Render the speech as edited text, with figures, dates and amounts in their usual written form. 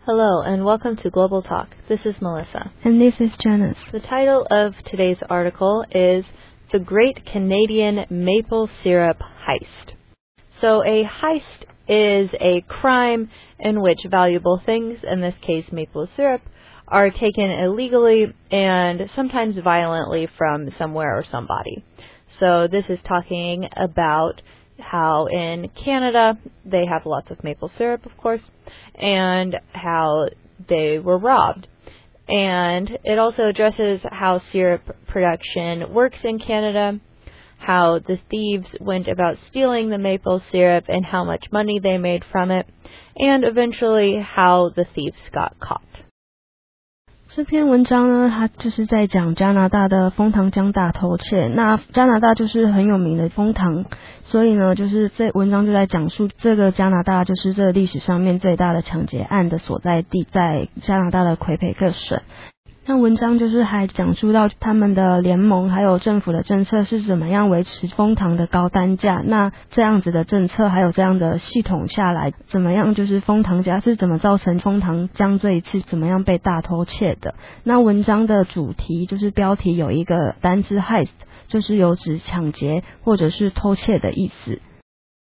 Hello and welcome to Global Talk. This is Melissa. And this is Janice. The title of today's article is The Great Canadian Maple Syrup Heist. So a heist is a crime in which valuable things, in this case maple syrup, are taken illegally and sometimes violently from somewhere or somebody. So this is talking about how in Canada they have lots of maple syrup, of course, and how they were robbed. And it also addresses how syrup production works in Canada, how the thieves went about stealing the maple syrup and how much money they made from it, and eventually how the thieves got caught. 这篇文章呢，它就是在讲加拿大的枫糖浆大偷窃。那加拿大就是很有名的枫糖，所以呢，就是这文章就在讲述这个加拿大就是这个历史上面最大的抢劫案的所在地，在加拿大的魁北克省。那文章就是还讲述到他们的联盟还有政府的政策是怎么样维持枫糖的高单价，那这样子的政策还有这样的系统下来，怎么样就是枫糖价是怎么造成枫糖浆这一次怎么样被大偷窃的。那文章的主题就是标题有一个单字 heist， 就是有指抢劫或者是偷窃的意思。